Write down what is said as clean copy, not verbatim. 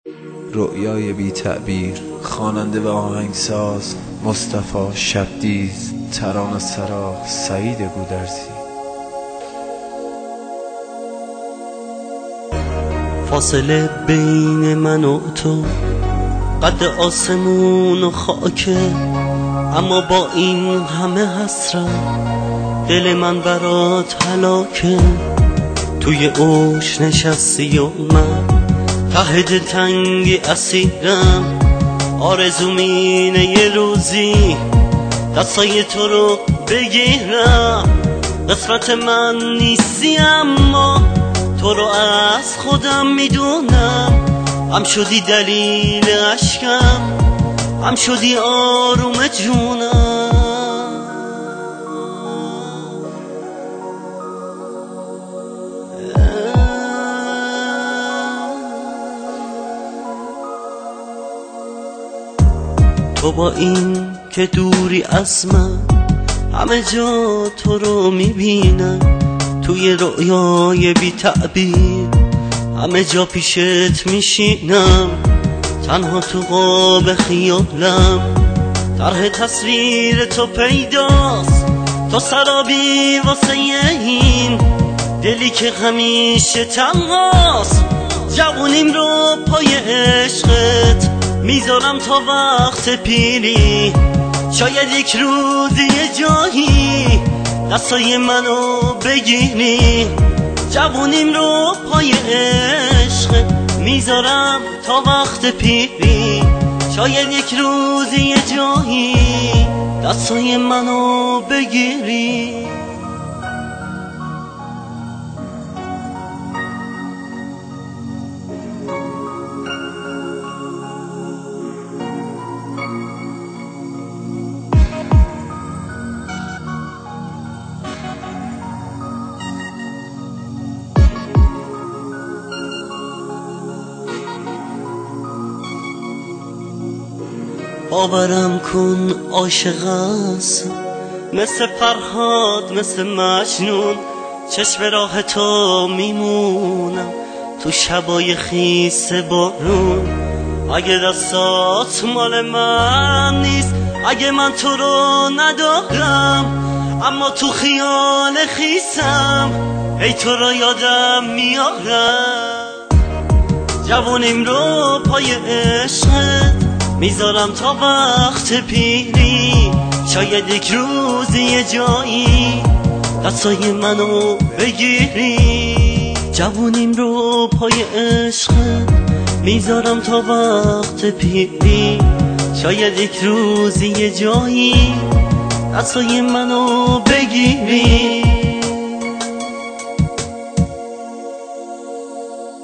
رؤیای بی تعبیر، خواننده و آهنگساز مصطفی شبدیز، ترانه سرا سعید گودرزی. فاصله بین من و تو قد آسمون و خاکه، اما با این همه حسرت دل من برات هلاکه. توی اوش نشستی و من ته دل تنگی اسیرم، آرزوم اینه یه روزی دستای تو رو بگیرم. قسمت من نیستی اما تو رو از خودم میدونم. هم شدی دلیل عشقم، هم شدی آروم جونم. تو با این که دوری از من، همه جا تو رو میبینم. توی رؤیای بی تعبیر همه جا پیشت میشینم. تنها تو قاب خیالم طرح تصویر تو پیداست. تو سرابی واسه این دلی که همیشه تنهاست. جوونیم رو پای عشقت میذارم تا وقت پیری. شاید یک روزی یه جایی دستای منو بگیری. جوونیم رو پای عشق میذارم تا وقت پیری. شاید یک روزی یه جایی دستای منو بگیری. باورم کن عاشق هستم، مثل فرهاد مثل مجنون. چشم راه تو میمونم تو شبای خیس بارون. اگه دستات مال من نیست، اگه من تو رو ندارم، اما تو خیال خیسم ای تو رو یادم میارم. جوونیم رو پای عشقت میذارم تا وقت پیری. شاید یک روزی یه جایی دستای منو بگیری. جوونیم رو پای عشقت میذارم تا وقت پیری. شاید یک روزی یه جایی دستای منو بگیری.